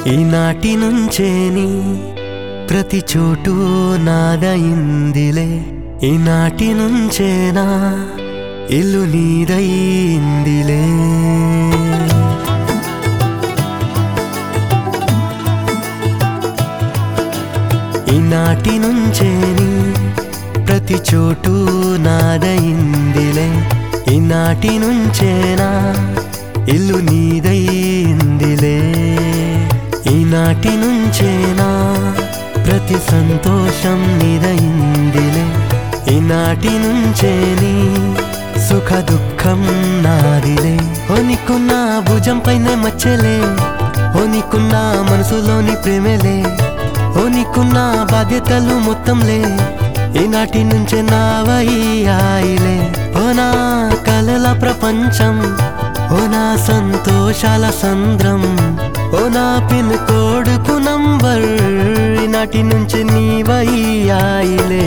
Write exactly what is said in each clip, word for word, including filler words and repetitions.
ఈనాటి నుంచేని ప్రతి చోటు నాదయిందిలే ఈనాటి నుంచేనా ఇల్లు నీదయిందిలే ఈనాటి నుంచేని ప్రతి చోటు నాదయిందిలే ఈనాటి నుంచేనా ఇల్లు నీదయిందిలే ఈనాటి నుంచేనా ప్రతి సంతోషం నీదయిందిలే ఈనాటి నుంచేని సుఖ దుఃఖం నాదిలే ఓనికున్న భుజం పైన మచ్చలే ఓనికున్న మనసులోని ప్రేమలే ఓనికున్న బాధ్యతలు మొత్తంలే ఈనాటి నుంచే నావయ్యాయిలే ఓ నా కలల ప్రపంచం ఓ నా సంతోషాల సంద్రం ఓ నా పిన్ కోడుకు నంబర్ ఈనాటి నుంచి నీవయ్యాయిలే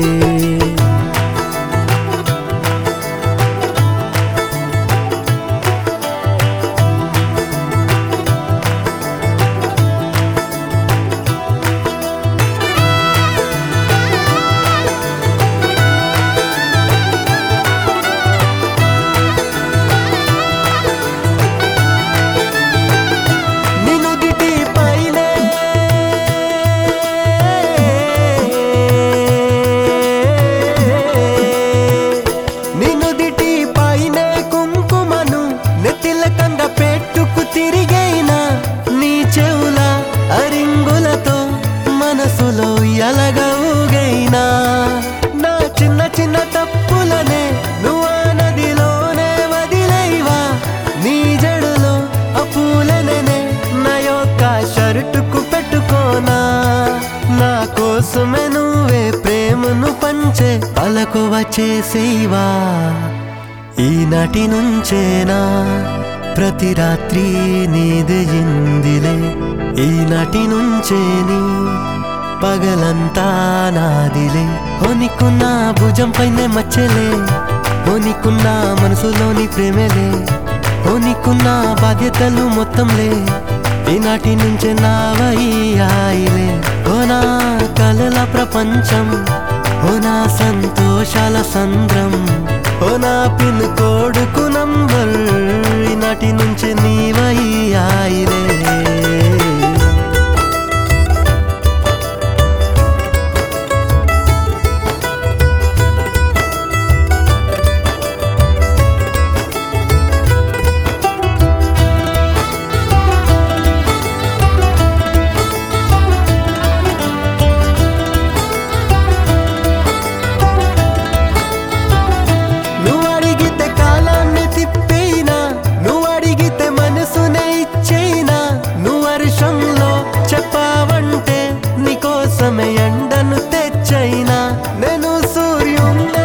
మనసులో ఎలగవుగైనా నా చిన్న చిన్న తప్పులనే నువ్వు నదిలోనే వదిలేవా నీ జడులో ఆ పూలనే నా యొక్క షర్టుకు పెట్టుకోనా నా కోసమే నువ్వే ప్రేమను పంచే పలకువ చేసేవా ఈనాటి నుంచేనా ప్రతి రాత్రి నీదయిందిలే ఈనాటి నుంచేని పగలంతా నాదిలే ఓనికున్న భుజం పైన మచ్చలే ఓనికున్న మనసులోని ప్రేమలే ఓనికున్న బాధ్యతలు మొత్తంలే ఈనాటి నుంచే నావయ్యాయిలే ఓ నా కలల ప్రపంచం ఓ నా సంతోషాల సంద్రం ఓ నా పిన్ కోడుకు నంబర్ ఈనాటి నుంచే నీవయ్యాయిలే ఎండను తెచ్చైనా నేను సూర్యున్నే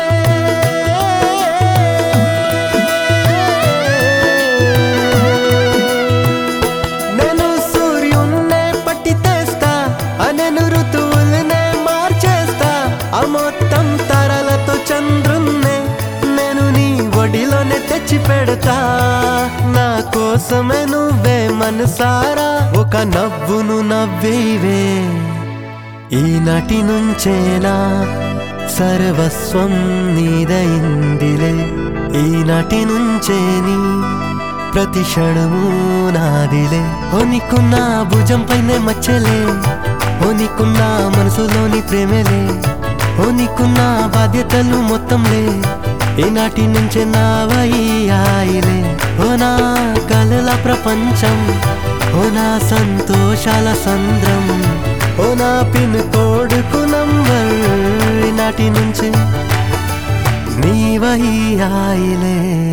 నేను సూర్యున్నే పట్టి తెస్తా నేను ఋతువులనే మార్చేస్తా ఆ మొత్తం తరలతో చంద్రున్నే నేను నీ ఒడిలోనే తెచ్చి పెడతా నా కోసమే నువ్వే మనసారా ఒక నవ్వును నవ్వేవే ఈనాటి నుంచేనా సర్వస్వం నీదయిందిలే ఈనాటి నుంచేని ప్రతి క్షణము నాదిలే ఓనికున్న భుజం పైన మచ్చలే ఓనికున్న మనసులోని ప్రేమలే ఓనికున్న బాధ్యతలు మొత్తంలే ఈనాటి నుంచే నావయ్యాయిలే ఓ నా కలల ప్రపంచం ఓ నా సంతోషాల సంద్రం ఓ నా పిన్ కోడుకు నంబర్ ఈనాటి నుంచి నీవయ్యాయిలే